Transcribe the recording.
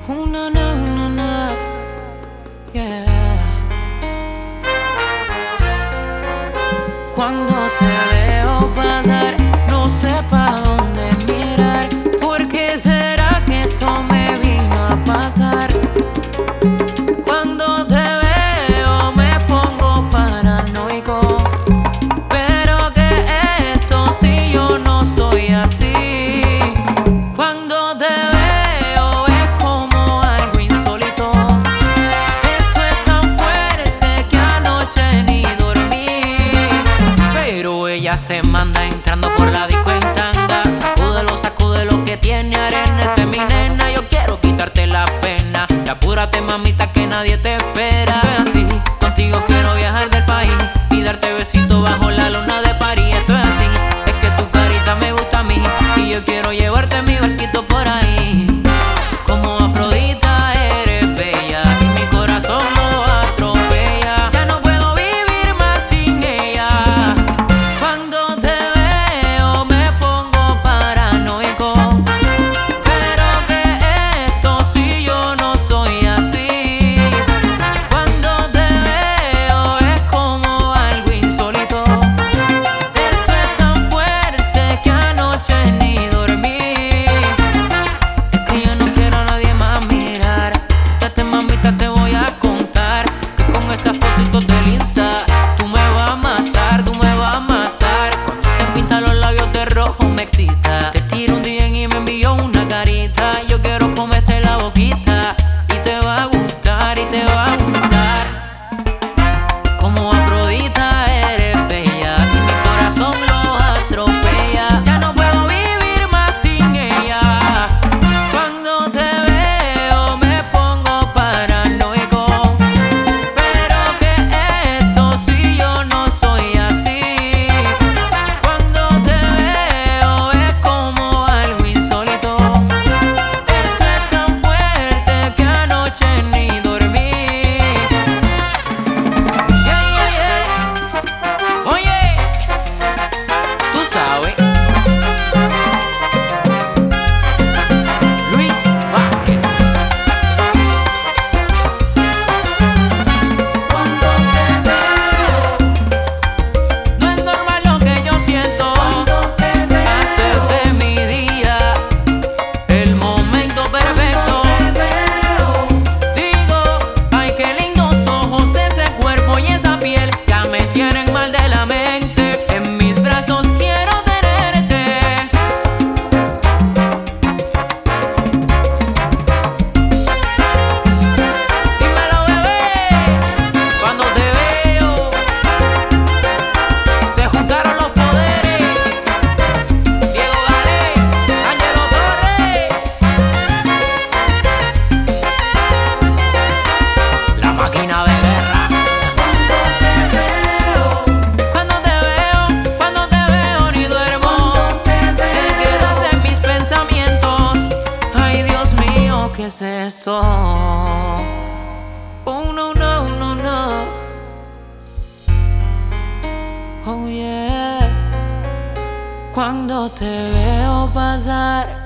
No, no, no, no, yeah. Cuando te veo pasar, no sé pa' dónde mirar. ¿Por qué será que esto me vino a pasar? Cuando te veo me pongo paranoico. Pero que esto si yo no soy así. Cuando te veo es como algo insólito. Esto es tan fuerte que anoche ni dormí. Pero ella se manda entrando por la disco en tanga. Sacude lo que tiene arena. Esa es mi nena, yo quiero quitarte la pena. Y apúrate mamita que nadie te espera. Esto es así, contigo quiero viajar del país y darte besitos bajo la luna de París. Esto es así, es que tu carita me gusta a mí y yo quiero llevarte en mi barquito por ahí. Como Afrodita eres bella y mi corazón lo atropella. Ya no puedo vivir más sin ella. Cuando te veo me pongo paranoico. Pero que esto si yo no soy así. Cuando te veo es como algo insólito. Esto es tan fuerte que anoche ni dormí. Es que yo no quiero a nadie más mirar. Fíjate mamita, te voy a contar que con esas fotitos del Insta tú me vas a matar, tú me vas a matar. Cuando se pintan los labios de rojo me excita. Te tiro un DM y me envió una carita. Yo quiero comerte la boquita y te va a gustar, y te va a gustar. Como Afrodita eres bella y mi corazón lo atropella. Ya no puedo vivir más sin ella. Cuando te veo me pongo paranoico. Pero que esto si yo no soy así. Cuando te veo es como algo insólito. Esto es tan fuerte que anoche ni dormí. Yeah, yeah, yeah. Oye, tú sabes, Luis Vázquez. Cuando te veo, no es normal lo que yo siento. Haces de mi día el momento perfecto. Digo, ay qué lindos ojos, ese cuerpo y esa piel ya me tienen mal de la mente. En mis brazos quiero tenerte. Dímelo bebé, cuando te veo se juntaron los poderes. Diego Gales, Ángelo Torres, la máquina de guerra. Cuando te veo ni duermo. Te quedas en mis pensamientos. Ay Dios mío, ¿qué es esto? Oh no, no, no, no. Oh yeah. Cuando te veo pasar